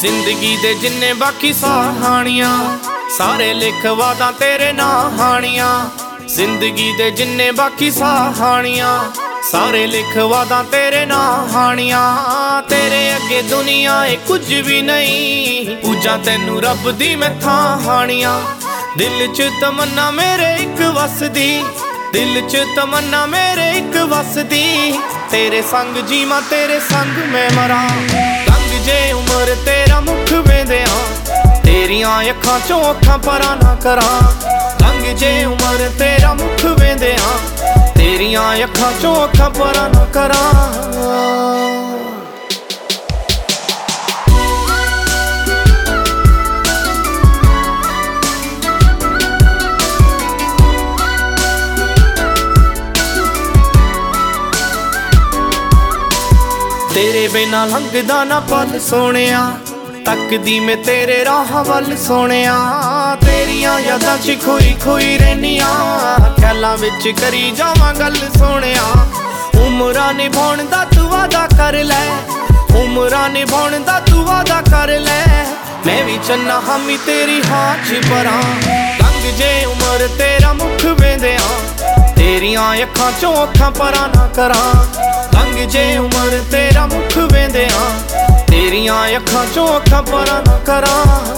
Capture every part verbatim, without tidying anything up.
जिंदगी दे जिन्ने बाकी सहानियां सारे लिख वादा तेरे ना हानियां। जिंदगी दे जिन्ने बाकी सहानियां सारे लिख वादा तेरे ना हानियां। तेरे अगे दुनिया ए कुछ भी नहीं, पूजा तेनू रब दी मैं थां हानियां। दिल च तमन्ना मेरे एक वसदी, दिल च तमन्ना मेरे एक वसदी, तेरे संग जीवा तेरे संग मैं मरा। लंघ जे उम्र तेरा मुख वेंदिया, तेरियां अखां चों अखां परा ना करा। लंघ जे उम्र तेरा मुख वेंदिया, तेरियां अखां चों अखां परा ना करा। तेरे बिना लंघदा ना पल सोहणिया, तकदी मैं तेरे राह वल सोहणिया। तेरियां यादां च खोई खोई रहनिया, ख्यालां विच करी जावां गल सोहणिया। उमरां निभाउण दा तू वादा कर लै, उमरां निभाउण दा तू वादा कर लै। मैं भी चन्ना हामी तेरी हां च परां। लंघ जे उमर तेरा मुख वेंदिया, तेरियां अखां चों अखां परा ना करां। लंघ जे उमर तेरा मुख वेंदिया, तेरियां अखां चों अखां परा ना करां।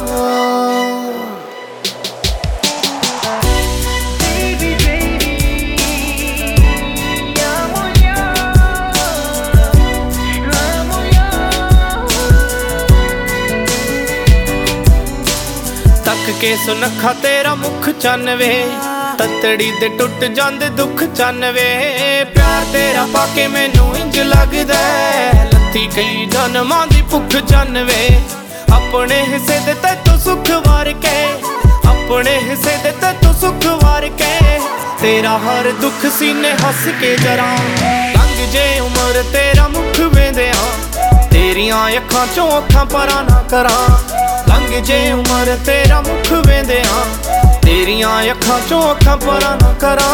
तक के सुनखा तेरा मुख चनवे, ततड़ी ते टुट जांदे दुख चनवे। प्यार तेरा पाके मैनू इंज लगदा, लत्थी कई जन्मां दी भुख चनवे। अपने हिस्से दे तैतों सुख वार के, अपने हिस्से दे तैतों सुख वार के, तेरा हर दुख सीने हस के जरा। लंघ जे उमर तेरा मुख वेंदिया, तेरियां अखां चों अखां परा ना करा। लंघ जे उमर तेरा मुख वेंदिया, तेरियां अखां चों अखां परा ना करा।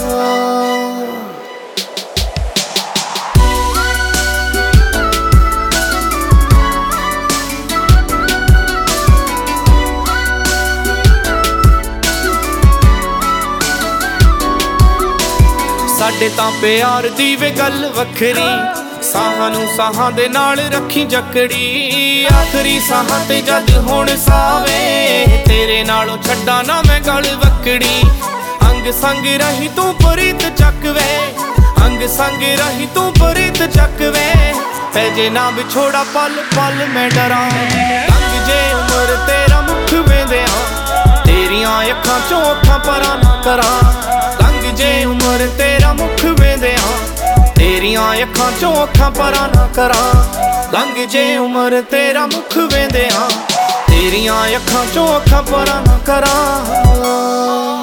साडे तां प्यार दी वे गल वखरी, साहां नू साहां दे नाल रखी जकड़ी। आखरी साहां ते जद होण सावे, तेरे नालों छड्डा ना मैं गल वकड़ी। अंग संग रही तू प्रीत चकवे, अंग संग रही तू प्रीत चकवे। पैजे ना विछोड़ा पल पल मैं डरा। लंघ जे उमर तेरा मुख वेंदिया, तेरियां अखां चों अखां परा ना करा। लंघ जे उमर तेरा मुख वेंदिया, तेरियां अखां चों अखां परा ना करा। लंघ जे उमर तेरा मुख वेंदिया, तेरियां अखां चों अखां परा ना करा।